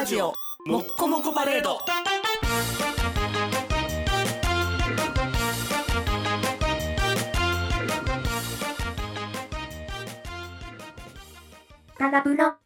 ラジオもっこもこパレード。 タラブロ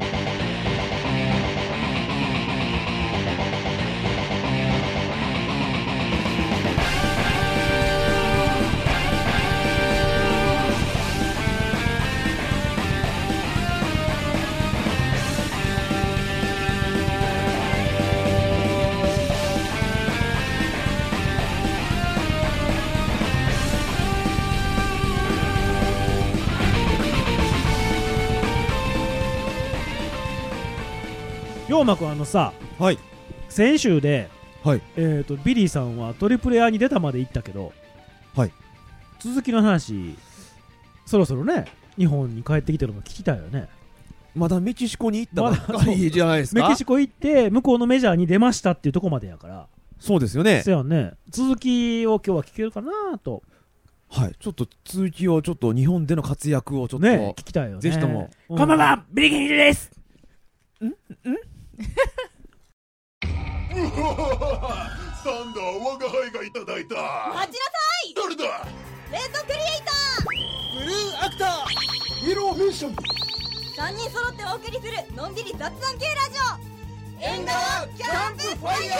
ヨウマくんさ、 はい、 先週で、 はい、 ビリーさんはトリプル A に出たまで行ったけど、 はい、 続きの話そろそろね日本に帰ってきてるの聞きたいよね。 まだメキシコに行ったばっかりじゃないですか。 メキシコ行って向こうのメジャーに出ましたっていうとこまでやから。 そうですよね。 そうやね。続きを今日は聞けるかなと。 はい、ちょっと続きをちょっと日本での活躍をちょっと、 ね、聞きたいよね。 ぜひとも、 こんばんは、ビリケンヒルです。 サンダー我が輩がいただいた。 待ちなさい。 誰だ。 レッドクリエイター、 ブルーアクター、イエローフィッション。 3人揃ってお送りするのんびり雑談系ラジオ、縁側キャンプファイヤ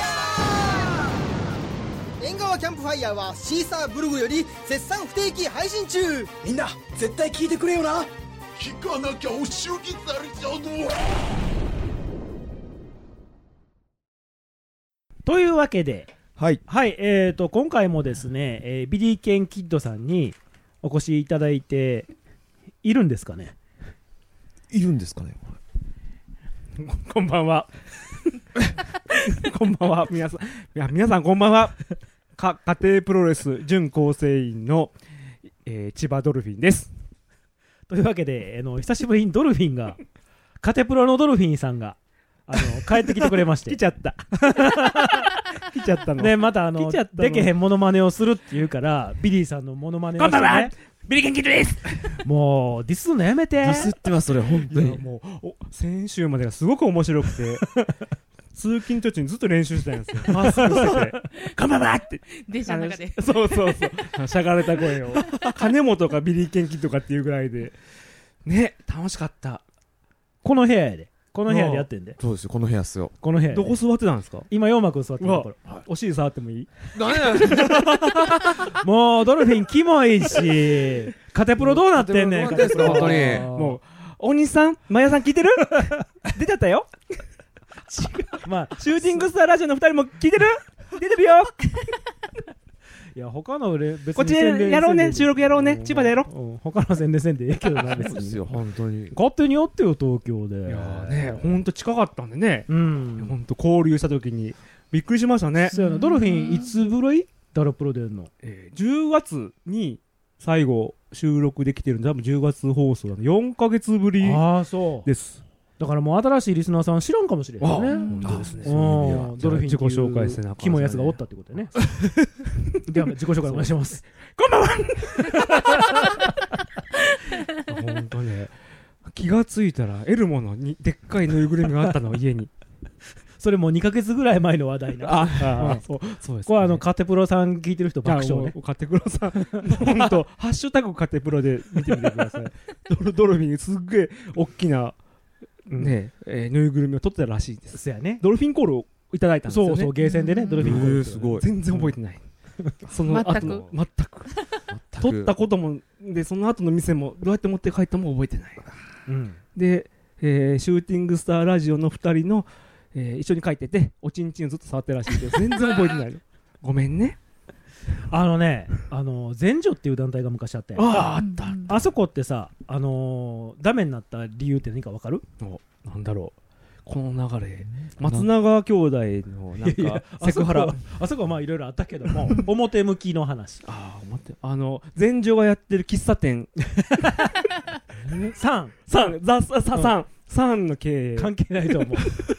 ー。縁側キャンプファイヤーはシーサーブログより絶賛不定期配信中。 みんな絶対聞いてくれよな。 聞かなきゃお仕置きされちゃうの。 というわけで、 はい、 はい、今回もですね、ビリーケンキッドさんにお越しいただいているんですかね。 いるんですかね。 こんばんは。こんばんは、皆さんこんばんは。家庭プロレス準構成員の、千葉ドルフィンです。というわけで、久しぶりにドルフィンが、カテプロのドルフィンさんが帰ってきてくれまして。 来ちゃったのね、またでけへんモノマネをするって言うから、ビリーさんのモノマネをしてね。こんばんは、ビリケンキッドです。もうディスるのやめて。 ディスってます、それ本当に。 もう先週までがすごく面白くて通勤途中にずっと練習してたんですよ。マスクしててこんばんはって電車の中でそうしゃがれた声を金本かビリーケンキッドかっていうぐらいでね、楽しかった。 この部屋やで。この部屋でやってんで。 そうですよ、この部屋っすよ。 この部屋。 どこ座ってたんですか。 今ヨウマくん座ってるところ。 お尻触ってもいい。 何やもうドルフィンキモいし、カテプロどうなってんねん。 本当にもうお兄さん、マヤさん聞いてる出ちゃったよ。 まあシューティングスターラジオの2人も聞いてる出てるよ。 いや他の別にこっちでやろうね、収録やろうね、千葉でやろう。 他の宣伝せんでええけどな。別にですよ、本当に。 勝手にやってよ東京で。 いやね、ほんと近かったんでね。ほんと交流した時にびっくりしましたね。 そうやな。ドルフィンいつぶりダラプロ出んの ？10月に最後収録できてるんで、多分10月放送なので4ヶ月ぶりです。 だからもう新しいリスナーさん知らんかもしれないね。 本当ですね。 ドルフィン自己紹介せなキモいやつがおったってことでね。では自己紹介お願いします。 こんばんは。本当ね、気がついたらエルモのにでっかいぬいぐるみがあったの家に。 それもう2ヶ月ぐらい前の話題な。 そうです。 これカテプロさん聞いてる人爆笑ね。 カテプロさん、本当ハッシュタグカテプロで見てみてください。ドルフィンすっげえ大きなね、ぬいぐるみを取ってたらしいです。 そうやね。 ドルフィンコールをいただいたんですよね。 そうゲーセンでね、ドルフィンコール。 すごい。 全然覚えてない。その後の全く取ったこともで、その後の店もどうやって持って帰ったも覚えてない。で、シューティングスターラジオの2人の一緒に帰ってて、おちんちんずっと触ってるらしいけど全然覚えてないの。ごめんね。 前女っていう団体が昔あったやん。 あった。 あそこってさ、ダメになった理由って何か分かる？ なんだろう。この流れ、松永兄弟のなんかセクハラ。 あそこはまあいろいろあったけども、表向きの話。 前女がやってる喫茶店。サンの経営関係ないと思う。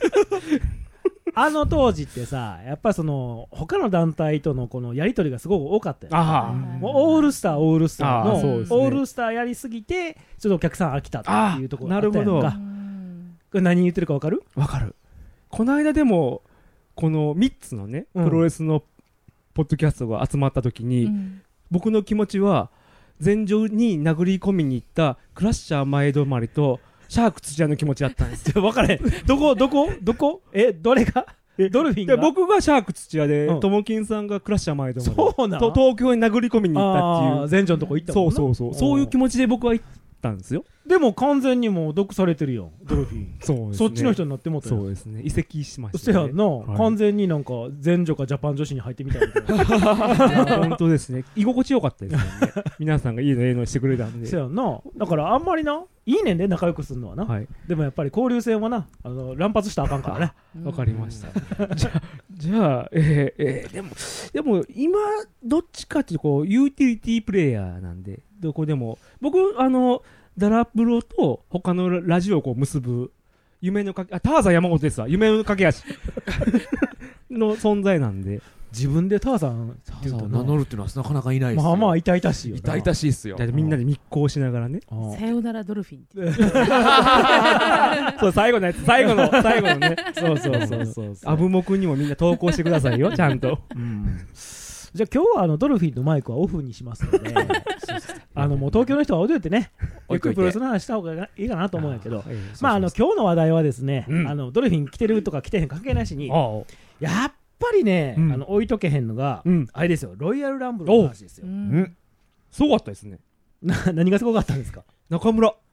当時ってさ、やっぱり他の団体とのこのやり取りがすごく多かったよ。オールスターのオールスターやりすぎてちょっとお客さん飽きたっていうところがあったやんか。これ何言ってるか分かる？ 分かる。 この間でもこの3つのね、プロレスのポッドキャストが集まった時に、僕の気持ちは前場に殴り込みに行ったクラッシャー前止まりとシャーク土屋の気持ちだったんですよ。 分かれどこどれがドルフィンが。 僕がシャーク土屋で、ともきんさんがクラッシャー前止まり。 そうなん。 東京に殴り込みに行ったっていう。 前場のとこ行ったもんな。 そういう気持ちで僕は行ったんですよ。 でも完全にもう毒されてるよドルフィン。 そうですね。 そっちの人になってもったよ。 そうですね。移籍しましたね。そやんな、完全になんか前女かジャパン女子に入ってみたいな。 本当ですね。居心地よかったですよね。皆さんがいいのしてくれたんで。 そうやんな。だからあんまりないいねんで仲良くするのはな。でもやっぱり交流戦はな乱発したらあかんからね。 わかりました。じゃあでも今どっちかっていうとこうユーティリティプレイヤーなんで、どこでも僕ダラプロと他のラジオをこう結ぶ夢のターザン山本ですわ。夢の架け橋の存在なんで。 自分でターザンっていうと名乗るっていうのはなかなかいないですよ。 まあまあ痛々しいよ。 痛々しいっすよ。 みんなで密航しながらね。 さよならドルフィンそう、最後のやつ、最後のね。そう。アブモ君にもみんな投稿してくださいよ、ちゃんと。 じゃあ今日はドルフィンのマイクはオフにしますので、もう東京の人は踊ってね、ゆっくりプロレスの話した方がいいかなと思うんやけど、まあ今日の話題はですね、ドルフィン来てるとか来てへん関係なしに、やっぱりね、置いとけへんのが、あれですよ、ロイヤルランブルの話ですよ。 すごかったですね。 何がすごかったんですか。 中村が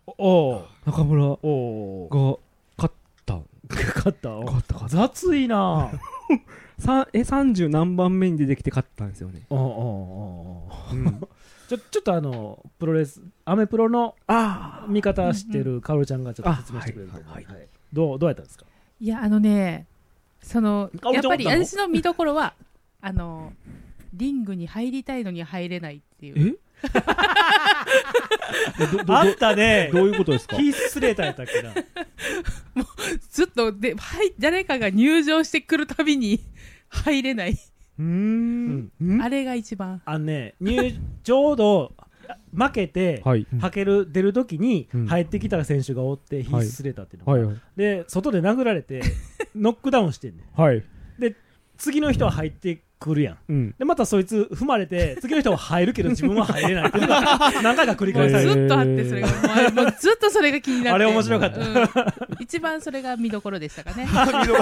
勝った。 雑いな。 30何番目に出てきて勝ったんですよね。 ちょっとプロレスアメプロの見方してるカオルちゃんがちょっと説明してくれると思う。どうやったんですか。 いややっぱり私の見どころはリングに入りたいのに入れないっていう。 あったね。 どういうことですか。 ヒーススレーターやったっけな。 もうずっと誰かが入場してくるたびに入れない。あれが一番。 ちょうど負けて出る時に入ってきた選手がおって、ヒーススレーターっていうのがで外で殴られてノックダウンしてんねん。で次の人は入ってくるやん。でまたそいつ踏まれて次の人は入るけど自分は入れないっていうのが何回か繰り返される。 ずっとあってそれがもうずっとそれが気になって。 あれ面白かった。 一番それが見どころでしたかね。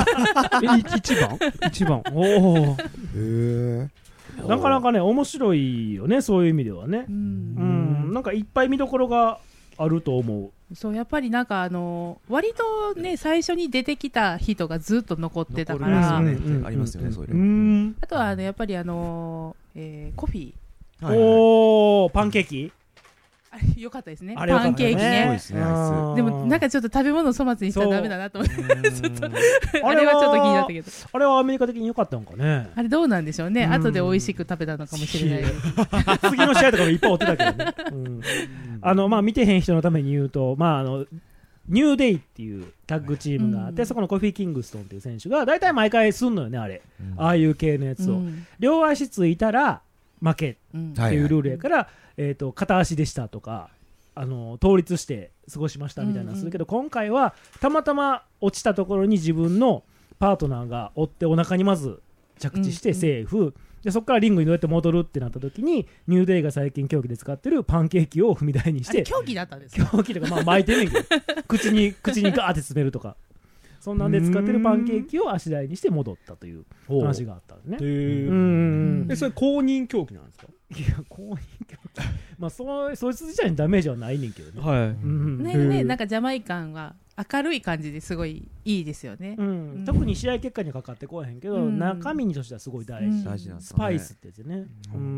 一番。おお。 なかなかね面白いよね、そういう意味ではね。なんかいっぱい見どころがあると思う。 そうやっぱりなんか割とね最初に出てきた人がずっと残ってたから、 ありますよね、そういうの。 あとはやっぱりコフィー、おーパンケーキよかったですね。パンケーキね。でもなんかちょっと食べ物を粗末にしたらダメだなと思ってちょっとあれはちょっと気になったけど、 あれはアメリカ的に良かったのかね。 あれどうなんでしょうね。後で美味しく食べたのかもしれない。 次の試合とかもいっぱい追ってたけどね。まあ見てへん人のために言うと、ニューデイっていうタッグチームがあって、そこのコフィー・キングストンっていう選手が大体毎回すんのよね、あれ、ああいう系のやつを、両足ついたら負けっていうルールやから、片足でしたとか倒立して過ごしましたみたいなのするけど、今回はたまたま落ちたところに自分のパートナーが追ってお腹にまず着地してセーフ、でそこからリングにどうやって戻るってなった時にニューデイが最近競技で使ってるパンケーキを踏み台にして、 競技だったんですか。 競技とか巻いてんねんけど口にガーって詰めるとか、そんなんで使ってるパンケーキを足台にして戻ったという話があったんですね。 それ公認競技なんですか。 いや公認競技そいつ自体にダメージはないねんけどね。なんかジャマイカンは明るい感じですごいいいですよね。 特に試合結果にはかかってこえへんけど、中身としてはすごい大事なんですね。スパイスってやつね。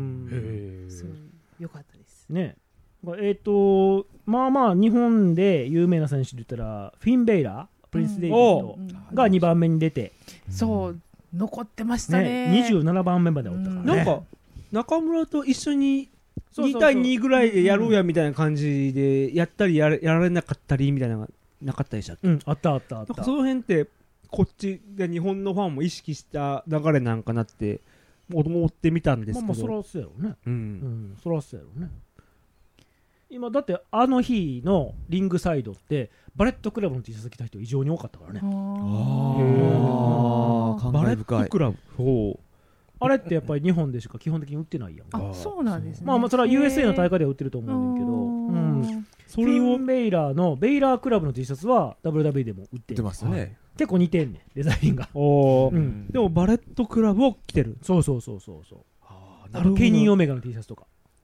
よかったですね。日本で有名な選手で言ったらフィン・ベイラー、プリンス・デイビッドが2番目に出て、 そう残ってましたね。 27番目までおったからね。 なんか中村と一緒に2対2ぐらいでやろうやみたいな感じでやったりやられなかったりみたいなのがなかったでしたっけ。 あった。なんかその辺ってこっちで日本のファンも意識した流れなんかなって思ってみたんですけど。 そらそうやろね。そらそうやろね。今だってあの日のリングサイドってバレットクラブの T シャツ着た人異常に多かったからね。 感バレッ慨深いトクラブ。ほあれってやっぱり日本でしか基本的に売ってないやん。 あ、そうなんですね。 まあそれは USA の大会では売ってると思うんだけど、フィン・ベイラーのベイラークラブの T シャツは WWE でも売ってる。 ますね。 結構似てんねん、デザインが。 おー、でもバレットクラブを着てる。 そうそうそうそうそう。あとケニー・オメガの T シャツとか。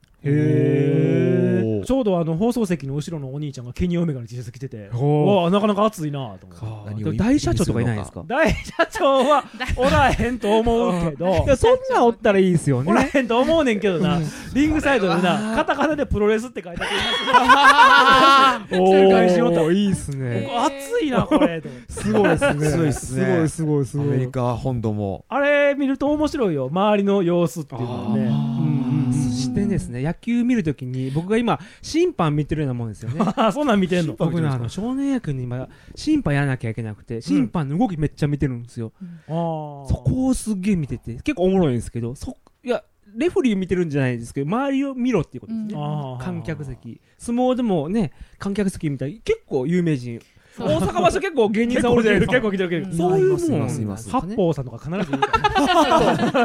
へちょうど放送席の後ろのお兄ちゃんがケニー・オメガの T シャツ着てて、 おなかなか熱いなと思って。 大社長とかいないですか？ 大社長はおらへんと思うけど、 いや、そんなおったらいいですよね。 おらへんと思うねんけどな、リングサイドでな、カタカナでプロレスって書いてあって、 おー、 いいっすね。 熱いな、これ。 すごいっすね。 すごいっすね。 すごいすごいすごい。 アメリカ本土も。 あれ見ると面白いよ、周りの様子っていうのはね。 そしてですね、野球見るときに、僕が今、審判見てるようなもんですよね。 そんなん見てんの？ 僕ね、少年野球に今、審判やらなきゃいけなくて、審判の動きめっちゃ見てるんですよ。そこをすっげえ見てて、結構おもろいんですけど、いや、レフェリー見てるんじゃないですけど、周りを見ろっていうことですね。観客席。相撲でもね、観客席見たら、結構有名人。大阪場所結構芸人さんおるじゃないですか。 結構来てる。 そういうもん。 八方さんとか必ずいるから。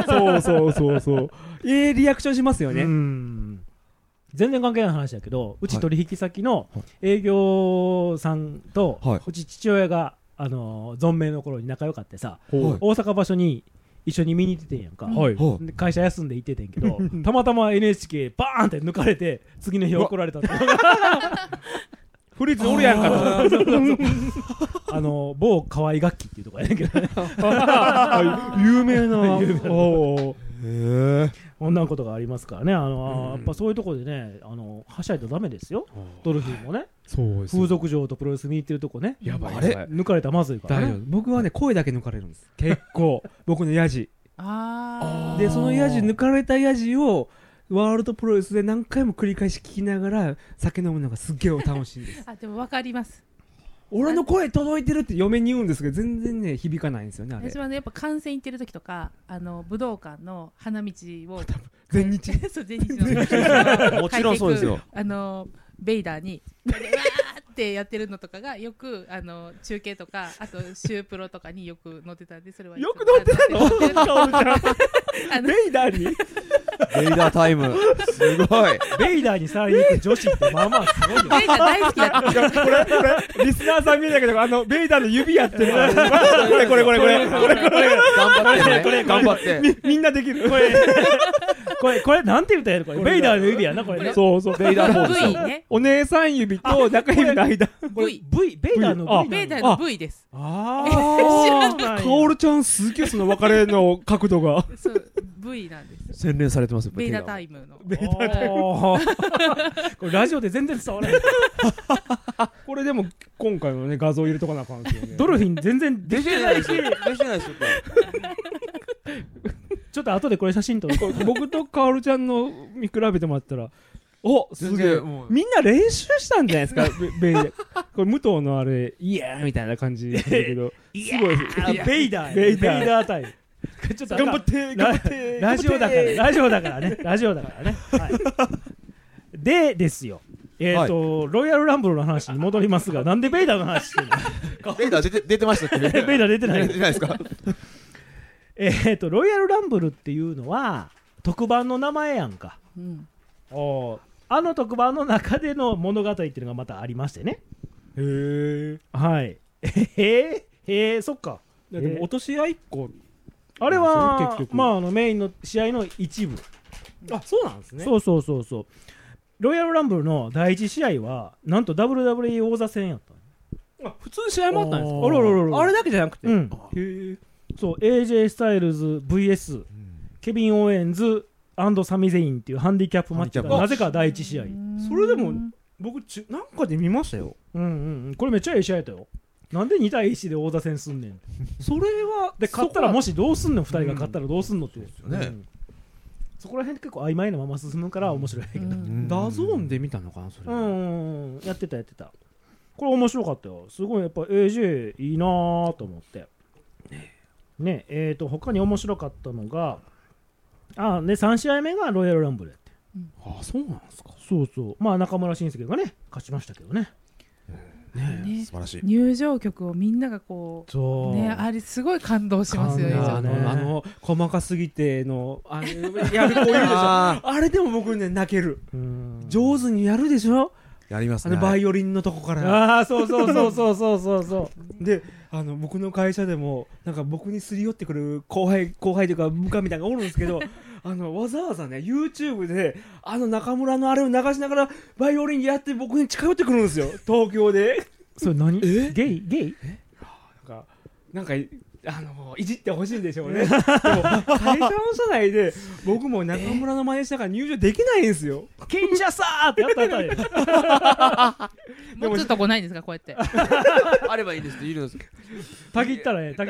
そう。リアクションしますよね。 全然関係ない話だけど、うち取引先の営業さんと、うち父親が存命の頃に仲良かってさ、大阪場所に一緒に見に行っててんやんか。会社休んで行っててんけど、たまたま NHK バーンって抜かれて、次の日怒られたって。 フリーズおるやんかと。某河合楽器っていうとこやねんけどね。 有名な。 こんなことがありますからね。やっぱそういうところでね、はしゃいとダメですよ。ドルフィンもね。風俗嬢とプロレス見に行ってるとこね。 やばい。 抜かれたらまずいからね。 僕はね、声だけ抜かれるんです。結構。僕のヤジ。で、そのヤジ、抜かれたヤジを、ワールドプロレスで何回も繰り返し聞きながら酒飲むのがすっげえ楽しいです。 でも分かります。 俺の声届いてるって嫁に言うんですけど全然ね響かないんですよね。あれ私はねやっぱ観戦行ってる時とか武道館の花道を全日そう全日のもちろんそうですよ。 ベイダーにわーってやってるのとかがよく中継とかあとシュープロとかによく載ってたんでそれはよく載ってたの？ベイダーにベイダータイムすごい。 ベイダーに触りに行く女子ってまあまあすごいよ。 ベイダー大好きだった。 これリスナーさん見えたけどベイダーの指やってる。これ頑張ってみんなできる。 これなんて言ったらやるこれベイダーの指やなこれね。 そうベイダーポーズですよ。 お姉さん指と中指の間。 V ベイダーの V。ベイダーの V です。 知らない。 カオルちゃんすげえその別れの角度が。 そう V なんです。 洗練されてますよ。 ベイダータイムの。 ベイダータイム。これラジオで全然伝わらない。 これでも今回のね画像入れとかなあかんですよね。 ドルフィン全然出てないですよ。出てないですよ。 ちょっと後でこれ写真撮る。 僕とカオルちゃんの見比べてもらったら。おすげえみんな練習したんじゃないですか。ベイダーこれ武藤のあれイエーみたいな感じだけどすごいベイダータイムちょっと頑張ってラジオだからねですよ。ロイヤルランブルの話に戻りますがなんでベイダーの話してるの？ ベイダー出てましたっけ？ ベイダー出てないですか？ ロイヤルランブルっていうのは特番の名前やんか。特番の中での物語っていうのがまたありましてね。はいそっか。 でも落とし合いっこあれはメインの試合の一部。 そうなんですね。 そうロイヤルランブルの第一試合はなんと WWE 王座戦やった。 普通試合もあったんですか？あれだけじゃなくて。 そう AJ スタイルズ VS ケビン・オーエンズサミ・ゼインっていうハンディキャップマッチがなぜか第一試合。 それでも僕なんかで見ましたよ。 これめっちゃいい試合やったよ。なんで2対1で王座戦すんねん。 それはで勝ったらもしどうすんの2人が勝ったらどうすんのって。そこら辺結構曖昧なまま進むから面白いけど。 ダゾーンで見たのかなそれ。 やってた。これ面白かったよ。すごいやっぱ AJ いいなーと思って。ね他に面白かったのが3試合目がロイヤルランブルやって。 そうなんですか。 そう中村慎介がね勝ちましたけどね。 ね素晴らしい。 入場曲をみんながこうね、あれすごい感動しますよね。 細かすぎてのやる子いるでしょ。あれでも僕ね泣ける。上手にやるでしょ。 やりますね。 バイオリンのとこから。 そうで、僕の会社でもなんか僕にすり寄ってくる後輩というか部下みたいなのがおるんですけど、わざわざね YouTube で中村のあれを流しながらバイオリンやって僕に近寄ってくるんですよ。東京で。 それ何？ゲイ？ なんかいじってほしいんでしょうね。でも会社の社内で僕も中村の真似したから入場できないんですよ。 賢者さーってやった持つとこないんですかこうやって。 あればいいですって言うんです。 たぎったらね、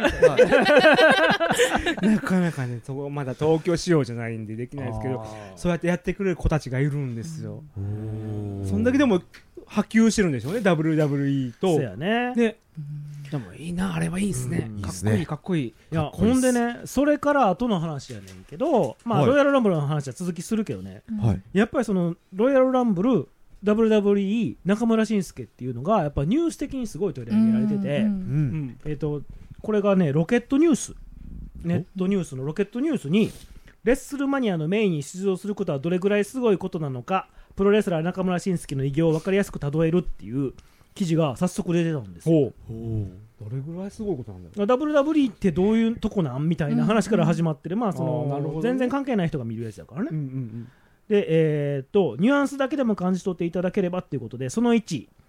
なかなかね、そこまだ東京仕様じゃないんでできないですけど、そうやってやってくれる子たちがいるんですよ。そんだけでも波及してるんでしょうね、WWE と。 そうやね。 でもいいな、あれはいいですね。かっこいい。 いや、ほんでね、それから後の話やねんけど、ロイヤルランブルの話は続きするけどね、やっぱりそのロイヤルランブル WWE 中村慎介っていうのがやっぱニュース的にすごい取り上げられてて、これがねロケットニュース、ネットニュースのロケットニュースにレッスルマニアのメインに出場することはどれぐらいすごいことなのか、プロレスラー中村慎介の偉業を分かりやすく例えるっていう記事が早速出てたんですよ。 どれぐらいすごいことなんだろう。WWE ってどういうとこなんみたいな話から始まってる、全然関係ない人が見るやつだからね。で、ニュアンスだけでも感じ取っていただければっていうことで、その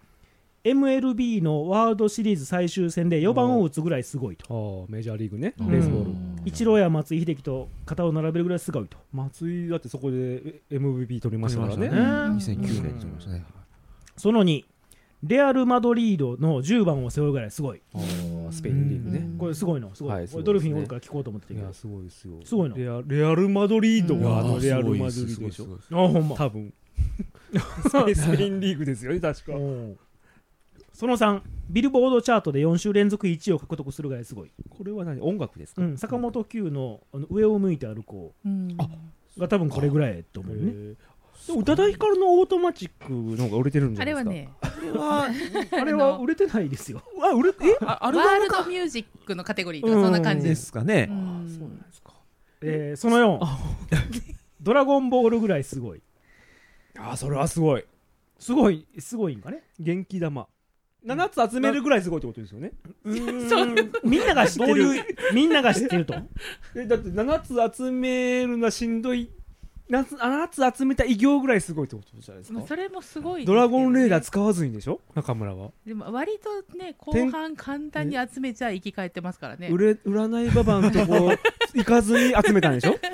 1、MLB のワールドシリーズ最終戦で4番を打つぐらいすごいと。 メジャーリーグね、 ベースボール。イチローや松井秀喜と肩を並べるぐらいすごいと。 松井だってそこで MVP 取りましたからね。 2009年に取りましたね。 その2、レアル・マドリードの10番を背負うぐらいすごい。 スペインリーグね。 これすごいの、すごい。これドルフィンおるから聞こうと思ってたけど。 すごいですよ。 すごいの。 レアル・マドリードがレアル・マドリードでしょ。 ほんま。 多分。スペインリーグですよね、確か。 その3、ビルボードチャートで4週連続1位を獲得するぐらいすごい。 これは何、音楽ですか？ 坂本九の上を向いて歩こうが多分これぐらいと思うね。 宇多田ヒカルのオートマチックの方が売れてるんじゃないですか。 あれは売れてないですよ。 ワールドミュージックのカテゴリーとかそんな感じですかね。 そうなんですか。 その4、ドラゴンボールぐらいすごい。 それはすごい。 すごいんかね。 元気玉。7つ集めるぐらいすごいってことですよね。 みんなが知ってる。みんなが知ってると。 だって7つ集めるのはしんどい。7つ集めた偉業ぐらいすごいってことじゃないですか。 それもすごい。 ドラゴンレーダー使わずにでしょ、中村は。 でも割とね、後半簡単に集めちゃ生き返ってますからね。 占いババのとこ行かずに集めたんでしょ。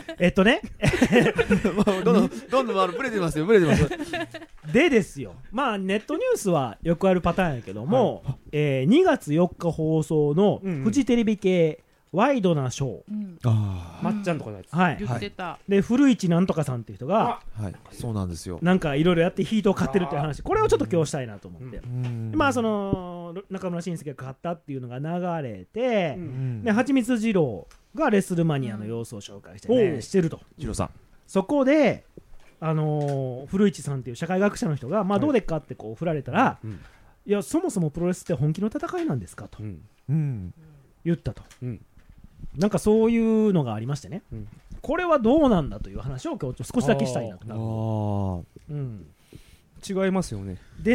どんどんブレてますよ。 でですよ、ネットニュースはよくあるパターンやけども、2月4日放送のフジテレビ系ワイドなショー、 まっちゃんとかのやつ、 言ってた。 で古市なんとかさんっていう人が、 そうなんですよ。 なんかいろいろやってヒートを買ってるっていう話、これをちょっと今日したいなと思って、その中村慎介が買ったっていうのが流れて、ではちみつ二郎がレッスルマニアの様子を紹介してね、してると。 二郎さん。 そこで古市さんっていう社会学者の人が、どうでっかってこう振られたら、いやそもそもプロレスって本気の戦いなんですかと言ったと。なんかそういうのがありましてね、これはどうなんだという話を今日少しだけしたいなと。 違いますよね。 で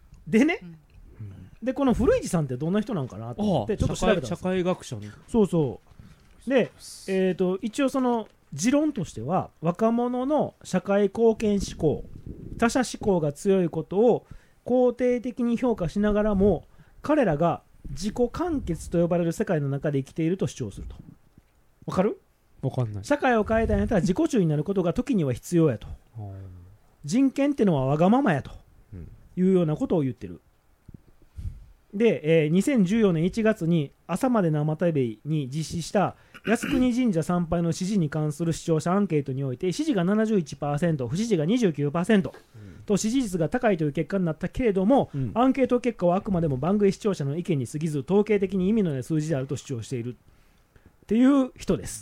この古市さんってどんな人なんかなと思ってちょっと調べたんですよ。 社会学者の。 そうで、一応その持論としては、若者の社会貢献志向、他者志向が強いことを肯定的に評価しながらも、彼らが自己完結と呼ばれる世界の中で生きていると主張すると。わかる？ わかんない。 社会を変えたいんやったら自己中になることが時には必要やと。人権ってのはわがままやというようなことを言ってる。で、2014年1月に朝まで生テレビに実施した靖国神社参拝の支持に関する視聴者アンケートにおいて、支持が 71%、不支持が 29%、と支持率が高いという結果になったけれども、アンケート結果はあくまでも番組視聴者の意見に過ぎず、統計的に意味のない数字であると主張しているっていう人です。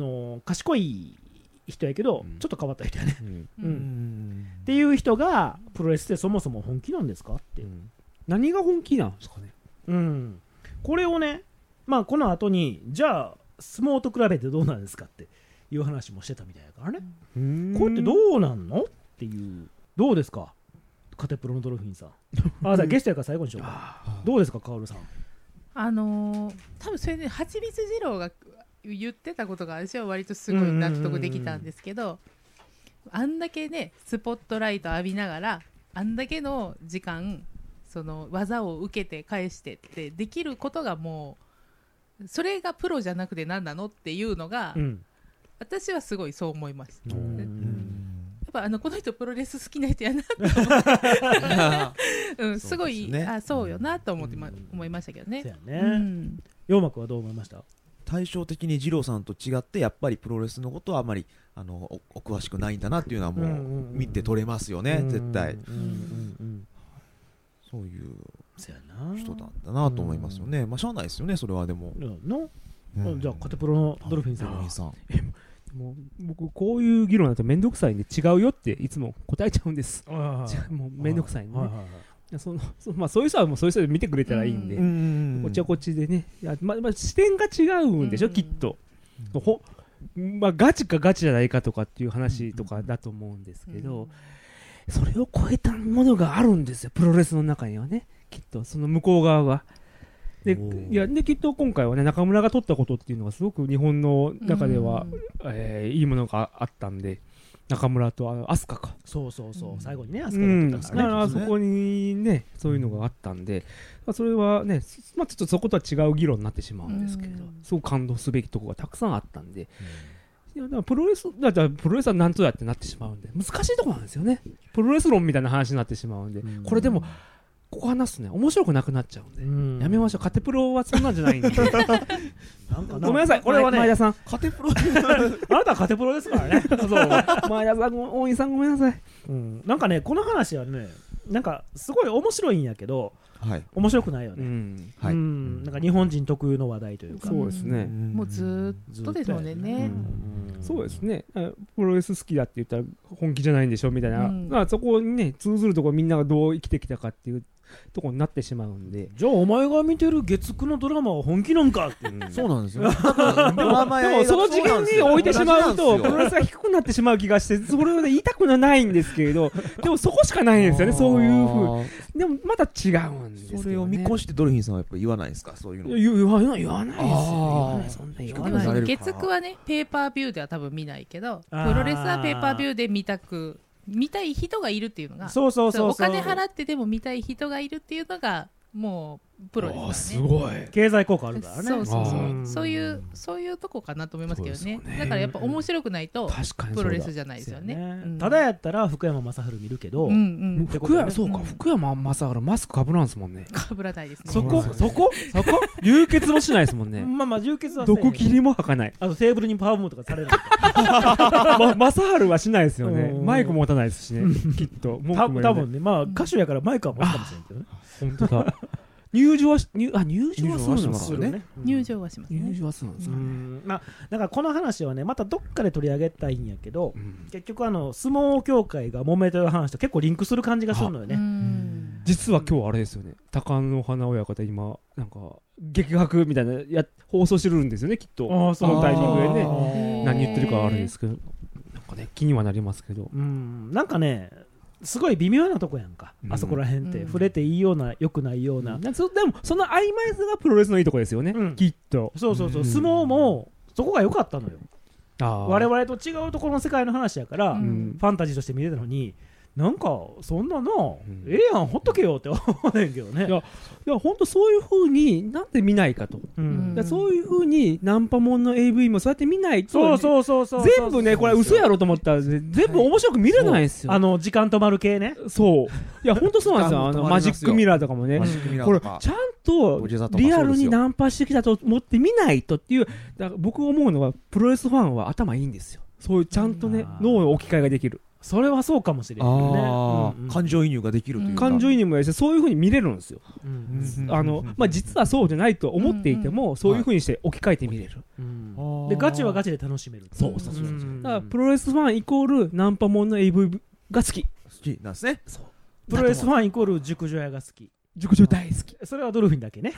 賢い人やけど、ちょっと変わった人やね。っていう人がププロレスってそもそも本気なんですかって、 何が本気なんですかね。 これをね、まあこの後にじゃあ相撲と比べてどうなんですかっていう話もしてたみたいだからね。これってどうなんのっていう。どうですかカテプロのドルフィンさん。じゃあゲストやから最後にしようか。どうですかカオルさん。 多分それではちみつ二郎が言ってたことが私は割とすごい納得できたんですけど、あんだけねスポットライト浴びながらあんだけの時間その技を受けて返してってできることがもうそれがプロじゃなくて何なのっていうのが、私はすごいそう思います。やっぱこの人プロレス好きな人やなと思ってすごい、そうよなと思いましたけどね。 陽馬くんはどう思いました？ 対照的に二郎さんと違ってやっぱりプロレスのことはあまりお詳しくないんだなっていうのはもう見て取れますよね、絶対。そういう人なんだなと思いますよね。まあしゃあないですよねそれは。でもじゃあカテプロのドルフィンさん。 もう僕こういう議論だと面倒くさいんで違うよっていつも答えちゃうんです。もう面倒くさいんでね。そういう人はもうそういう人で見てくれたらいいんで、こっちはこっちでね。視点が違うんでしょ、きっと。ガチかガチじゃないかとかっていう話とかだと思うんですけど、それを超えたものがあるんですよプロレスの中にはね、きっとその向こう側が。できっと今回はね中村が取ったことっていうのがすごく日本の中では、いいものがあったんで、中村と飛鳥か、 そう最後にね飛鳥が取ったんですね。 あそこにねそういうのがあったんで、それはね、ちょっとそことは違う議論になってしまうんですけど、すごく感動すべきところがたくさんあったんで、だからプロレスは何とやってなってしまうんで難しいところなんですよね。プロレス論みたいな話になってしまうんで、これでもここ話すとね面白くなくなっちゃうんで、やめましょう。カテプロはそんなんじゃないんでごめんなさい、これはね前田さんカテプロあなたはカテプロですからね。 そう前田さん大井さんごめんなさい。 なんかねこの話はねなんかすごい面白いんやけど、面白くないよね。なんか日本人特有の話題というか。 そうですね。 もうずっとですもんね。 そうですね。プロレス好きだって言ったら本気じゃないんでしょみたいな、そこにね通ずるところみんながどう生きてきたかっていうところになってしまうんで、 じゃあお前が見てる月9のドラマは本気なんかって。 そうなんですよ。でもその次元に置いてしまうとプロレスが低くなってしまう気がして、それを言いたくはないんですけれど、でもそこしかないんですよね。そういう風でもまた違うんですけどね。 それを見越してドルフィンさんはやっぱ言わないですか、そういうの。 言わないですよ。 月9はねペーパービューでは多分見ないけど、プロレスはペーパービューで見たい人がいるっていうのが、お金払ってでも見たい人がいるっていうのがもうプロですよね。 すごい経済効果あるからね。 そういうとこかなと思いますけどね。だからやっぱ面白くないとプロレスじゃないですよね。 ただやったら福山雅治見るけど、 福山雅治マスクかぶらんすもんね。 かぶらないですね。 そこ流血もしないですもんね。 流血は毒切りも吐かない。 あとテーブルにパワームーとかされる。 雅治はしないですよね。マイク持たないですしね、きっと。 多分ね、歌手やからマイクは持つかもしれんけどね。 本当だ。入場はするんですよね。 入場はしますね。 入場はするんですかね。 だからこの話はねまたどっかで取り上げたいんやけど、結局相撲協会が揉めてる話と結構リンクする感じがするのよね。 実は今日あれですよね、高野花親方今なんか激白みたいな放送してるんですよね、きっと。そのタイミングでね何言ってるかあれですけど、なんかね気にはなりますけど、 なんかねすごい微妙なとこやんか、あそこら辺って触れていいような良くないような、 でもその曖昧さがプロレスのいいとこですよね、きっと。 そう相撲もそこが良かったのよ。我々と違うところの世界の話やから、ファンタジーとして見れたのに、なんかそんなのええやんほっとけよって思うねんけどね。 いや本当そういう風になんで見ないかと、そういう風にナンパモンの AV もそうやって見ないと、全部ねこれ嘘やろと思ったら全部面白く見れないんですよ。 時間止まる系ね。 そういや本当そうなんですよ。マジックミラーとかもね、これちゃんとリアルにナンパしてきたと思って見ないとっていう。だから僕思うのはプロレスファンは頭いいんですよ。そういうちゃんとね脳の置き換えができる。 それはそうかもしれないね。 感情移入ができるというか、 感情移入もやし、そういう風に見れるんですよ。実はそうじゃないと思っていても、そういう風にして置き換えて見れる。 でガチはガチで楽しめる。 そうだからプロレスファンイコールナンパモンの AV が好きなんですね。 プロレスファンイコール熟女屋が好き。 熟女大好き。 それはドルフィンだけね。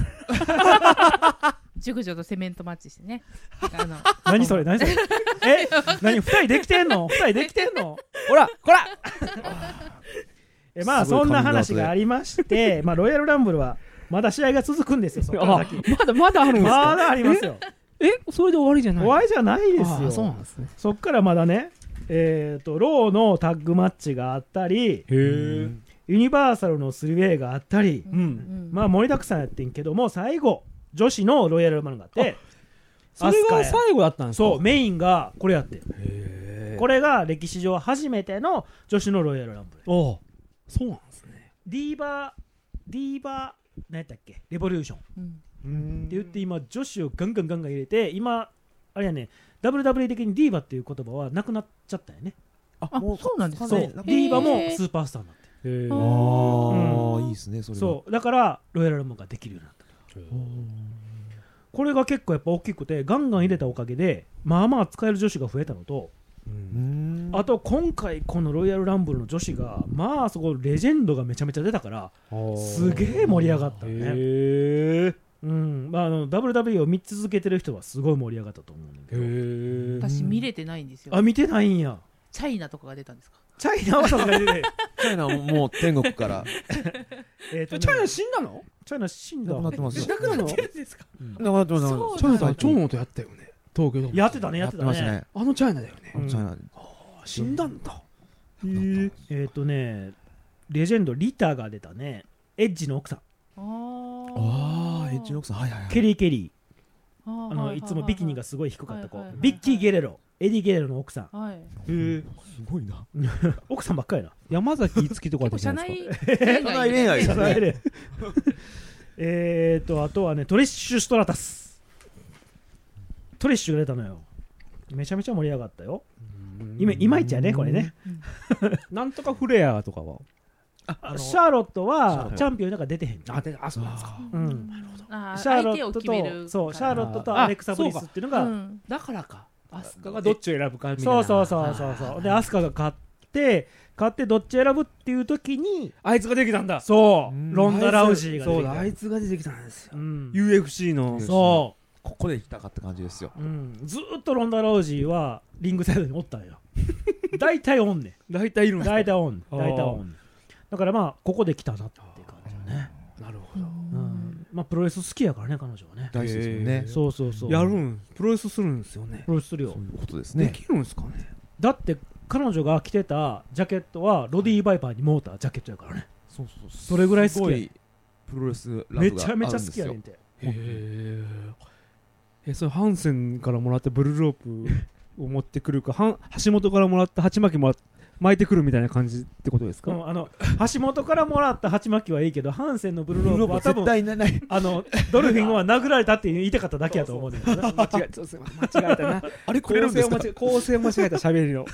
熟女とセメントマッチしてね。 何それ何それ。何2人できてんの？2人できてんの？ ほらこら。 まあそんな話がありまして、まあロイヤルランブルはまだ試合が続くんですよ。そこから先。 まだあるんですか？ まだありますよ。 それで終わりじゃない？ 終わりじゃないですよ。 そうなんですね。 そっからまだね、ローのタッグマッチがあったり、ユニバーサルのスリーウェイがあったり、まあ盛りだくさんやってんけども、最後女子のロイヤルランブルがあって、 それが最後だったんですか？ そう、メインがこれやって。これが歴史上初めての女子のロイヤルランブル。 そうなんですね。 ディーバ何やったっけ、レボリューションって言って、今女子をガンガン入れて、今あれやね、WWE 的にディーバっていう言葉はなくなっちゃったよね。 もうそうなんですか。 そう、ディーバもスーパースターになって。 いいですね、それは。 そうだからロイヤルランブルができるようになった。これが結構やっぱ大きくて、ガンガン入れたおかげでまあまあ使える女子が増えたのと、あと今回このロイヤルランブルの女子がまあそこレジェンドがめちゃめちゃ出たからすげえ盛り上がったね。WWE を見続けてる人はすごい盛り上がったと思うんだけど、私見れてないんですよ。 見てないんや。 チャイナとかが出たんですか？ チャイナはさすがに出てチャイナもう天国からチャイナ死んだの？ チャイナ死んだ。 亡くなってますよ。 亡くなってるんですか？ 亡くなってます。 チャイナさん長野とやったよね。東京でやってたね。 あのチャイナだよね。 チャイナ死んだんだ。 レジェンドリタが出たね。エッジの奥さん。 エッジの奥さん、はいはいはい。 ケリー。いつもビキニがすごい低かった子。ビッキー・ゲレロ。エディ・ゲレロの奥さん。 すごいな。 奥さんばっかりな。 山崎いつきとかでじゃないですか。 社内恋愛。 あとはね、トレッシュ・ストラタス。トレッシュが出たのよ。めちゃめちゃ盛り上がったよ。いまいちやね、これね。 なんとかフレアとかはシャーロットはチャンピオンなんか出てへん。 そうなんですか。 シャーロットとシャーロットとアレクサ・ブリスっていうのが、 だからか。アスカがどっちを選ぶかみたいな。 そうでアスカが勝ってどっち選ぶっていう時にあいつができたんだ。 そうロンダ・ラウジーが出てきた。 あいつが出てきたんですよ。UFC のそうここで行きたかった感じですよ。 ずっとロンダ・ラウジーはリングサイドにおったんよ。大体おんねん。 大体いるんですか？ 大体おん。だからまあここで来たなっていう感じね。 なるほど。 まあプロレス好きやからね、彼女はね。 大好きですよね。 そうやるん、プロレスするんですよね。 プロレスするよ。 そういうことですね。 できるんですかね。 だって彼女が着てたジャケットはロディ・バイパーにモータージャケットやからね。それぐらい好きや。 プロレスラブがめちゃめちゃ好きやねんて。 それハンセンからもらったブルーロープを持ってくるか、橋本からもらった鉢巻きも巻いてくるみたいな感じってことですか？ 橋本からもらった鉢巻きはいいけど、ハンセンのブルーロープは多分絶対ないドルフィンは殴られたって言いたかっただけやと思うねん。 間違えたな。 あれくれるんですか？ 構成を間違えた喋りの。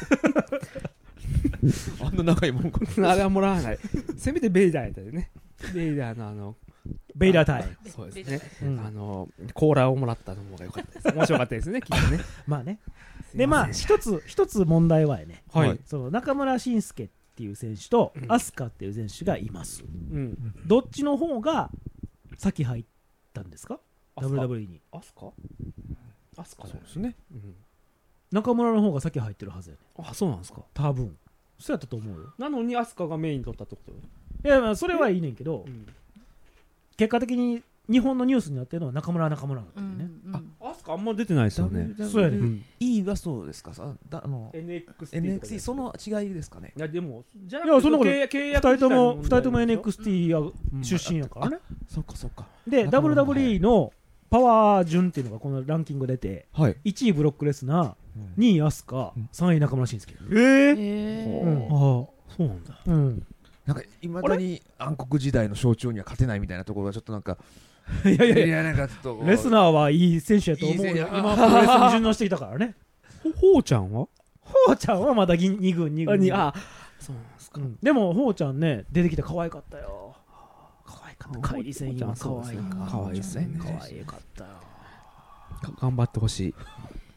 あんな長いもんあれはもらわない。せめてベイダーやったよね。ベイダーのベイダータイ。 そうですね。コーラをもらったのが良かったです。面白かったですね、きっとね。 まあね。でまあ一つ問題はね、その中村慎介っていう選手とアスカっていう選手がいます。どっちの方が先入ったんですか？ WWE に。 アスカそうですね。 中村の方が先入ってるはずやね。 あ、そうなんですか。 多分そうやったと思うよ。 なのにアスカがメイン取ったってこと？ いや、まあそれはいいねんけど、結果的に日本のニュースになってるのは中村なんだっていうね。 アスカあんま出てないですよね。 そうやね。 E はそうですか。NXT その違いですかね。 いやでもいやそんなこと2人とも NXT 出身やからね。 そっか。 で WWE のパワー順っていうのがこのランキング出て、1位ブロックレスナー、2位アスカ、3位中村慎介。 そうなんだ。 なんかいまだに暗黒時代の象徴には勝てないみたいなところがちょっとなんかいやなんかちょっとレスナーはいい選手やと思うよ。今プロレスに順応してきたからね。 ほうちゃんはまだ2軍そうなんですか。 でもほうちゃんね出てきて可愛かったよ。可愛かった。カイリ戦今可愛いですね。可愛かったよ。 頑張ってほしい。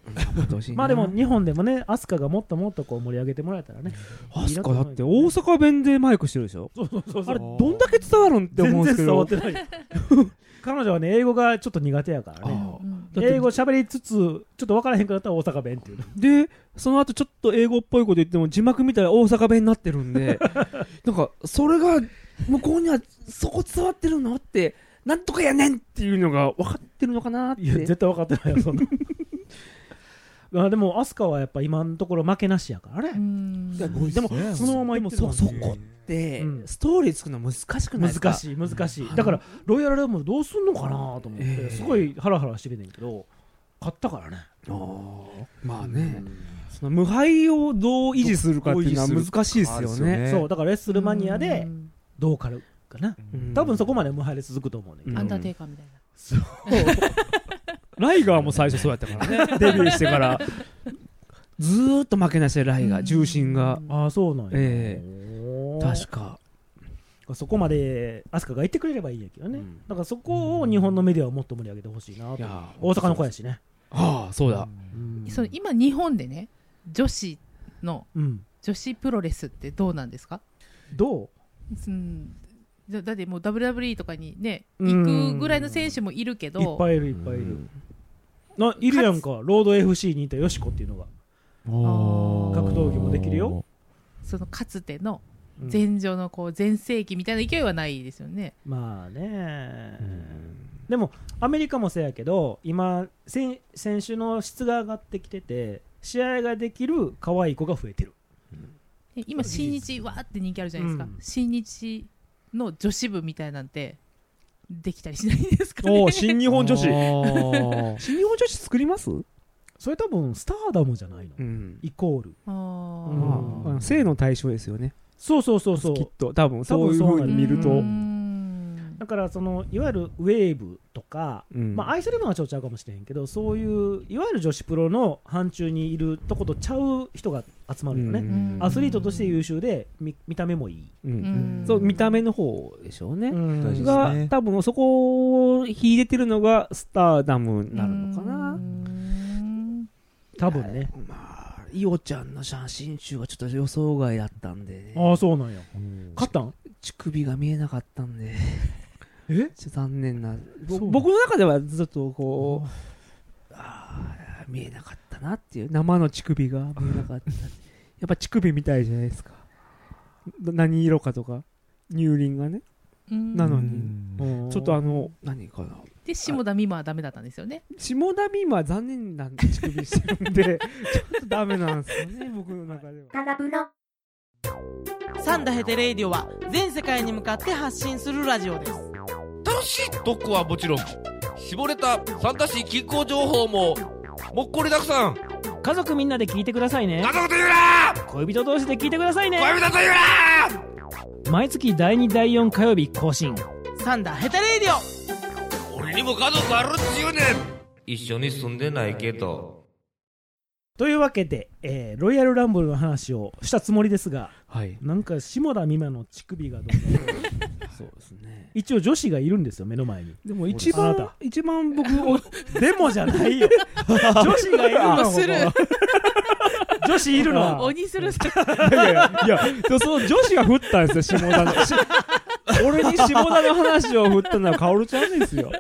まあでも日本でもね、アスカがもっともっとこう盛り上げてもらえたらね。 アスカだって大阪弁でマイクしてるでしょ。 そうそうそうそう。 あれどんだけ伝わるんって思うんですけど。 全然伝わってない。彼女はね、英語がちょっと苦手やからね。英語喋りつつちょっと分からへんくなったら大阪弁っていうで、その後ちょっと英語っぽいこと言っても字幕見たら大阪弁になってるんでなんかそれが向こうにはそこ伝わってるのってなんとかやねんっていうのが分かってるのかなって。 いや絶対分かってないよそんなあでもアスカはやっぱ今のところ負けなしやからね。 でもそのままいってるそこってストーリー作るの難しくないですか。 難しいだからロイヤルランボルどうすんのかなと思ってすごいハラハラしてるねんけど勝ったからね。 まあね、その無敗をどう維持するかっていうのは難しいですよね。 そうだからレッスルマニアでどうかるかな。多分そこまで無敗で続くと思うね。 アンダーテイカーみたいな。 そうライガーも最初そうやったからねデビューしてからずーっと負けなしでライガー重心が。 ああそうなんや。 確かそこまでアスカが言ってくれればいいんやけどね。だからそこを日本のメディアはもっと盛り上げてほしいなと。大阪の子やしね。 ああそうだ。 その今日本でね女子の女子プロレスってどうなんですか。 どう？ だってもう WWE とかにね行くぐらいの選手もいるけどいっぱいいるいっぱいいる。いるやんかロード FC にいたヨシコっていうのが格闘技もできるよ。 そのかつての前場のこう全盛期みたいな勢いはないですよね。 まあねでもアメリカもそうやけど今選手の質が上がってきてて試合ができる可愛い子が増えてる。 今新日わーって人気あるじゃないですか。新日の女子部みたいなんてできたりしないですかね。 新日本女子新日本女子作ります。 それ多分スターダムじゃないの、イコール性の対象ですよね。 そうきっと多分そういう風に見るとだからそのいわゆるウェーブとか、まあアイスレブンはちょっとちゃうかもしれへんけどそういういわゆる女子プロの範疇にいるとことちゃう人が集まるよね。アスリートとして優秀で 見た目もいい、 そう見た目の方でしょうね。が多分そこを秀でてるのがスターダムになるのかな。 多分ね。 まあイオちゃんの写真集はちょっと予想外だったんで、 ああそうなんや。勝ったん？ 乳首が見えなかったんで残念な。僕の中ではずっとこう見えなかったなっていう。生の乳首が見えなかったやっぱ乳首みたいじゃないですか。何色かとか乳輪がね。なのにちょっと何かな。 で下田美馬はダメだったんですよね。 下田美馬は残念な乳首してるんでちょっとダメなんですよね僕の中では。 タガプロサンダヘテレイディオは全世界に向かって発信するラジオです。 楽しい特攻はもちろん絞れたサンタシ気候情報ももっこりたくさん。 家族みんなで聞いてくださいね。 家族と言うな。 恋人同士で聞いてくださいね。 恋人と言うな。 毎月第2第4火曜日更新サンダヘテレイディオ。俺にも家族あるっちゅうねん。一緒に住んでないけど。 というわけで、ロイヤルランボルの話をしたつもりですが、なんか下田美馬の乳首がどうそうですね。 一応女子がいるんですよ目の前に。 でも一番僕でもじゃないよ女子がいるの。女子いるの。 鬼するいやその女子が振ったんですよ下田の俺に下田の話を振ったのはカオルちゃんですよ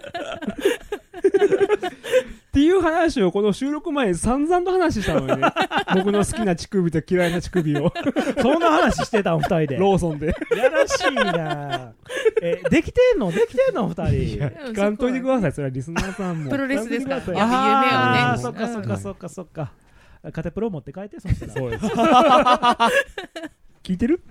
っていう話をこの収録前に散々と話したのにね僕の好きな乳首と嫌いな乳首をそんな話してたん2人でローソンでやらしいな。できてんの2人。 聞かんといてください。それはリスナーさんもプロレスですから。 ああそっかカテプロ持って帰ってそしたら。 そうです聞いてる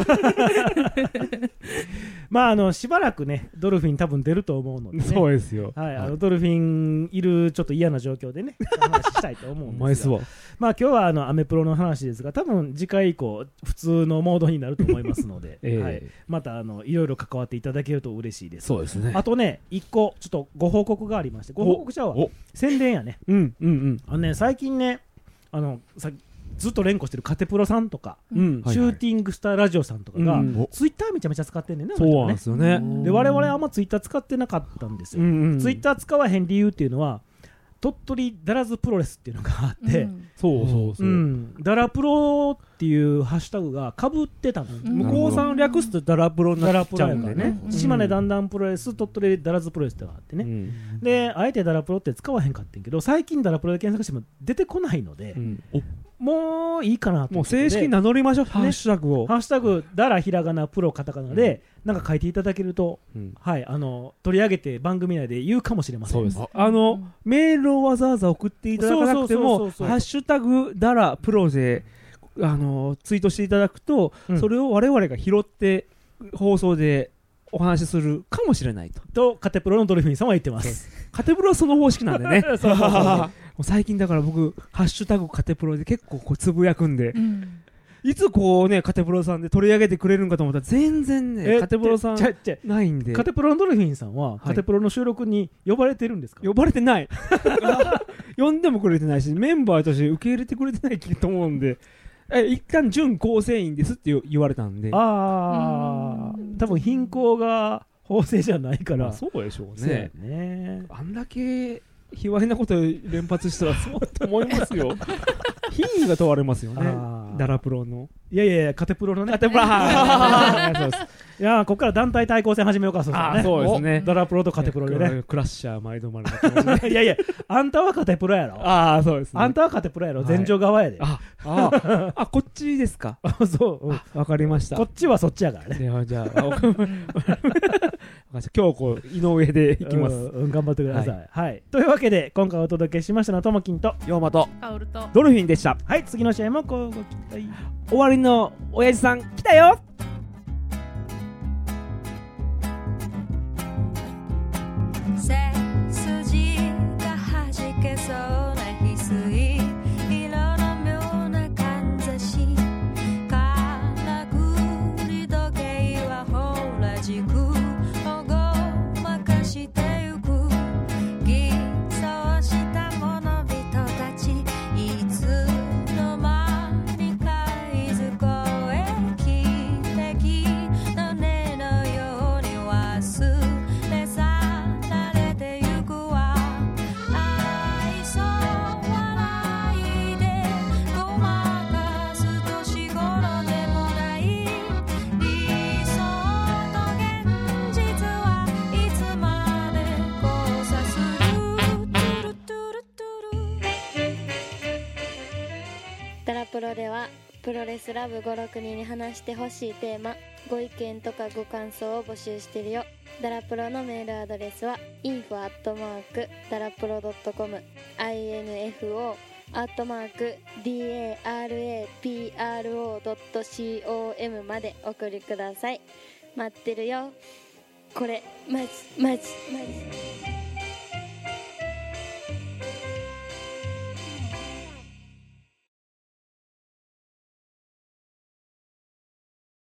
まあしばらくねドルフィン多分出ると思うので、ね、 そうですよ。 ドルフィンいるちょっと嫌な状況でね話したいと思うんですがまあ今日はアメプロの話ですが多分次回以降普通のモードになると思いますので、またいろいろ関わっていただけると嬉しいです。 そうですね。 あとね1個ちょっとご報告がありまして。ご報告者は宣伝やね。最近ねずっと連呼してるカテプロさんとか、シューティングスターラジオさんとかが、ツイッターめちゃめちゃ使ってんねんね。 そうなんですよね。 で我々あんまツイッター使ってなかったんですよ。ツイッター使わへん理由っていうのは鳥取ダラズプロレスっていうのがあって、 そうそうそう、 ダラプロっていうハッシュタグがかぶってたの、 向こうさん略すとダラプロになっちゃうんでね、 島根だんだんプロレス、鳥取ダラズプロレスってのがあってね、であえてダラプロって使わへんかってんけど、最近ダラプロで検索しても出てこないので、もういいかなともう正式に名乗りましょう、ハッシュタグを。 ハッシュタグダラひらがなプロカタカナでなんか書いていただけると、はい取り上げて番組内で言うかもしれません。 そうです。メールをわざわざ送っていただかなくても、ハッシュタグダラプロでツイートしていただくと、それを我々が拾って放送でお話しするかもしれないとカテプロのドルフィンさんは言ってます。 カテプロはその方式なんでね。 そうそうそうもう最近だから僕ハッシュタグカテプロで結構こうつぶやくんで、いつこうねカテプロさんで取り上げてくれるんかと思ったら全然ねカテプロさんないんで。 カテプロのドルフィンさんはカテプロの収録に呼ばれてるんですか？ 呼ばれてない。呼んでもくれてないし、メンバーとして受け入れてくれてないと思うんで、一旦準構成員ですって言われたんで、 多分貧困が法制じゃないから、 そうでしょうね。あんだけ卑猥なこと連発したらそうと思いますよ。品位が問われますよね、ダラプロの。 いやいやカテプロのね。 カテプロそうです。いやここから団体対抗戦始めようか。 そうですね。 ダラプロとカテプロでね。 クラッシャー毎度丸の。いやいやあんたはカテプロやろ。 そうですね。 あんたはカテプロやろ。前場側やで。 こっちですか。 そう。 わかりました。 こっちはそっちやからね。 じゃあ今日こう井上でいきます。 頑張ってください。はい。というわけで今回お届けしましたのはともきんとヨウマとカオルとドルフィンでした。 はい、次の試合もこうご期待。 終わりの親父さん来たよ。 背筋が弾けそうな翡翠色の妙なかんざし、からくり時計はほら軸をごまかしてゆく、偽装した者人たちいつの間にかいずこへ汽笛の音のように忘れ去られてゆくわ。愛想笑いでごまかす年頃でもない、理想と現実はいつまで交差する。トゥルトゥルトゥル。 ダラプロではプロレスラブ5、6人に話してほしいテーマ、ご意見とかご感想を募集してるよ。ダラプロのメールアドレスは info@darapro.com info@darapro.com まで送りください。待ってるよ。これマジマジマジ。